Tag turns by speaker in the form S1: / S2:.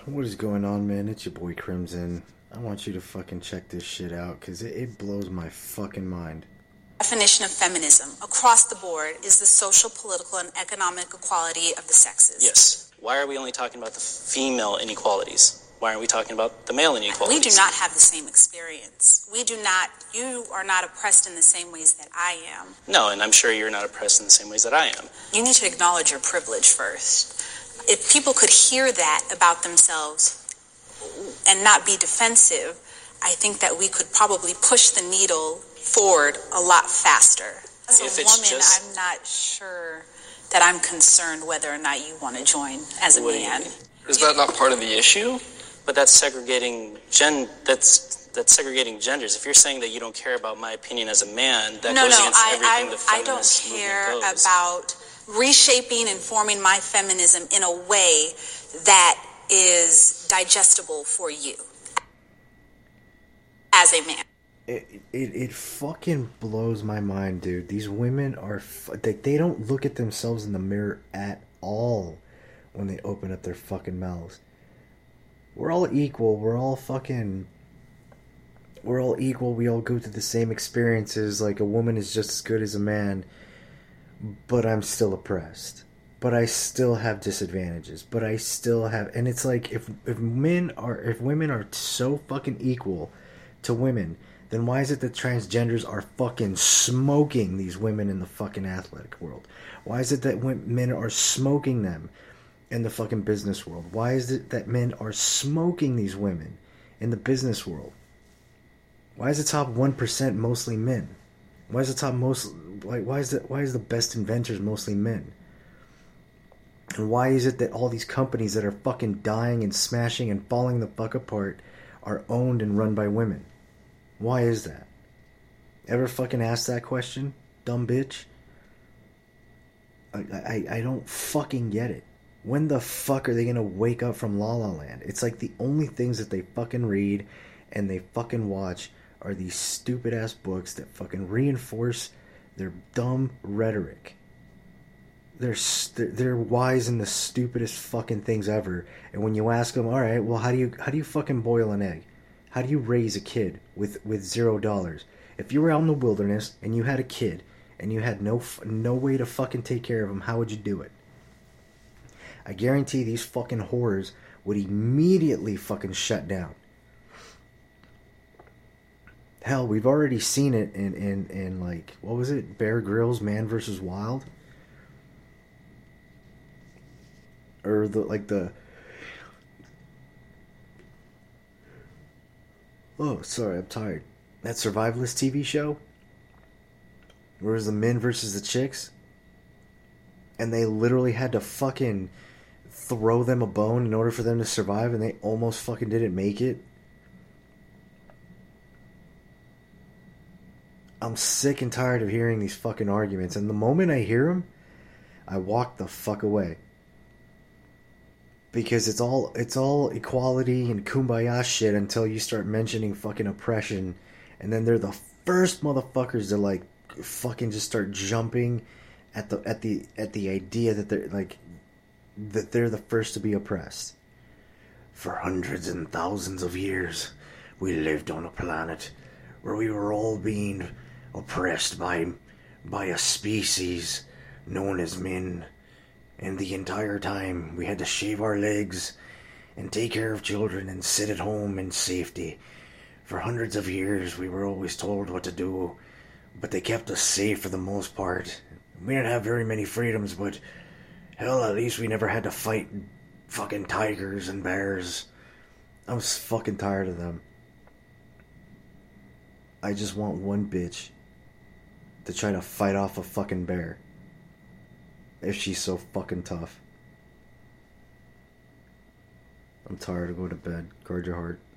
S1: What is going on, man? It's your boy Crimson. I want you to fucking check this shit out, because it blows my fucking mind.
S2: Definition of feminism across the board is the social, political, and economic equality of the sexes.
S3: Yes. Why are we only talking about the female inequalities? Why aren't we talking about the male inequalities?
S2: We do not have the same experience. You are not oppressed in the same ways that I am.
S3: No, and I'm sure you're not oppressed in the same ways that I am.
S2: You need to acknowledge your privilege first. If people could hear that about themselves and not be defensive, I think that we could probably push the needle forward a lot faster. As a woman, I'm not sure that I'm concerned whether or not you want to join as a man.
S4: Is that not part of the issue?
S3: But that's segregating that's segregating genders. If you're saying that you don't care about my opinion as a man, that goes against everything the feminist movement goes.
S2: I don't care about reshaping and forming my feminism in a way that is digestible for you as a man.
S1: It fucking blows my mind, dude. These women are they don't look at themselves in the mirror at all when they open up their fucking mouths. We're all equal. We're all equal. We all go through the same experiences. Like, a woman is just as good as a man, but I'm still oppressed. But I still have disadvantages. But I still have, and it's like, if women are so fucking equal to women, then why is it that transgenders are fucking smoking these women in the fucking athletic world? Why is it that men are smoking them in the fucking business world? Why is it that men are smoking these women in the business world? Why is the top 1% mostly men? Why is the best inventors mostly men? And why is it that all these companies that are fucking dying and smashing and falling the fuck apart are owned and run by women? Why is that? Ever fucking ask that question, dumb bitch? I don't fucking get it. When the fuck are they gonna wake up from La La Land? It's like the only things that they fucking read and they fucking watch are these stupid ass books that fucking reinforce their dumb rhetoric. They're wise in the stupidest fucking things ever. And when you ask them, all right, well, how do you fucking boil an egg? How do you raise a kid with $0? If you were out in the wilderness and you had a kid and you had no way to fucking take care of him, how would you do it? I guarantee these fucking whores would immediately fucking shut down. Hell, we've already seen it in like, what was it? Bear Grylls, Man vs. Wild? Or oh, sorry, I'm tired. That Survivalist TV show? Where it was the men versus the chicks? And they literally had to fucking throw them a bone in order for them to survive, and they almost fucking didn't make it. I'm sick and tired of hearing these fucking arguments, and the moment I hear them, I walk the fuck away. Because it's all equality and kumbaya shit until you start mentioning fucking oppression, and then they're the first motherfuckers to like fucking just start jumping at the idea that they're the first to be oppressed. For hundreds and thousands of years, we lived on a planet where we were all being oppressed by a species known as men. And the entire time, we had to shave our legs and take care of children and sit at home in safety. For hundreds of years, we were always told what to do, but they kept us safe for the most part. We didn't have very many freedoms, but hell, at least we never had to fight fucking tigers and bears. I'm fucking tired of them. I just want one bitch to try to fight off a fucking bear. If she's so fucking tough. I'm tired of going to bed. Guard your heart.